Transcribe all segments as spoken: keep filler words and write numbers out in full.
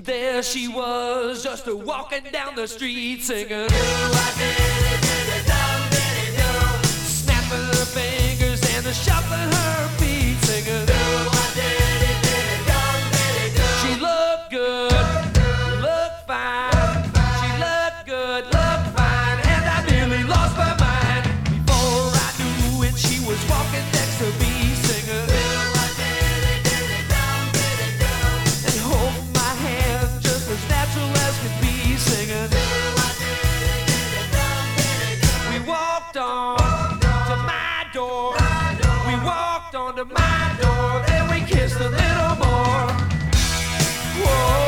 There she was, just a walking down the street singing, "Do I did it, did it, dum, did it, do," snapping her fingers and a shuffling her feet singing, "Do I did it, did it, dum, did it, do." She looked good, looked fine. She looked good, looked fine, and I nearly lost my mind. Before I knew it, she was walking next to me singing, "Do I did it, did it, dum, did it, do," and holding my hand just as natural as could be singing, "Do I did it, did it, dum, did it, do." We walked on to my door. We walked on to my door, then we kissed a little more. Whoa.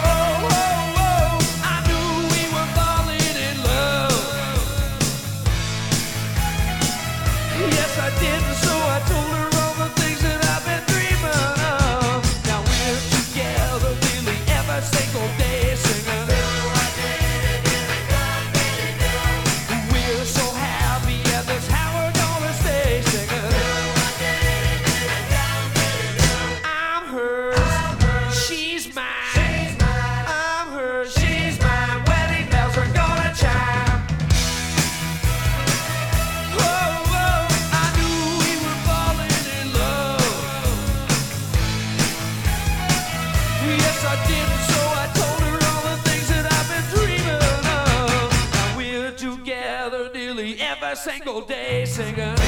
Yes, I did, and so I told her all the things that I've been dreaming of. Now we're together nearly every single day singing, "Do I did it, did it, dum, did it, do." We're so happy, and that's how we're gonna stay singing, "Do I did it, did it, dum, did it, do." I'm hers, she's mine. I'm hers, she's mine. Wedding bells are gonna chime. Yes, I did, so I told her all the things that I've been dreaming of. Now we're together nearly every single day singing,